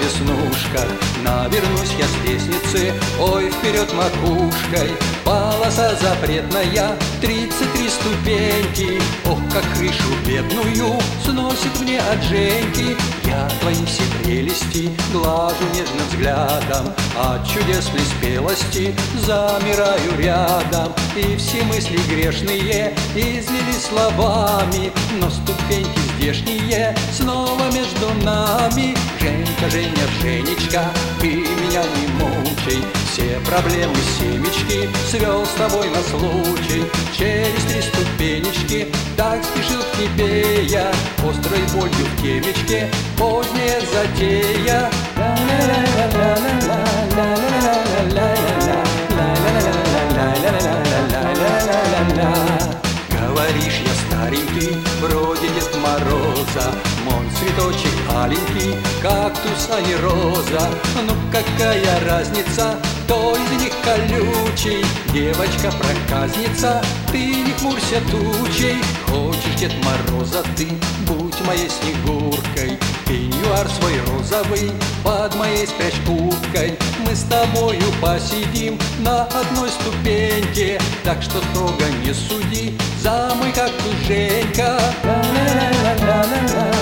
веснушках. Навернусь я с лестницы, ой, вперед макушкой. Полоса запретная, 33 ступеньки. Ох, как крышу бедную сносит мне от Женьки. Я твои все прелести глажу нежным взглядом, от чудесной спелости замираю рядом. И все мысли грешные излились словами, но ступеньки здешние снова между нами. Женька, Женя, Женечка, ты меня не мучай, все проблемы семечки свел с тобой на случай. Через 3 ступенечки так спешил к тебе я, острой болью в темечке поздняя затея. Говоришь, я старенький, вроде Дед Мороза, мой цветочек аленький, кактус, а не роза. Ну какая разница, кто из них колючий? Девочка-проказница, ты не хмурься тучей. Хочешь Дед Мороза ты, будь моей Снегуркой. Пеньюар свой розовый под моей спрячь курткой. Мы с тобою посидим на одной ступеньке, так что строго не суди за мой кактус, Женька.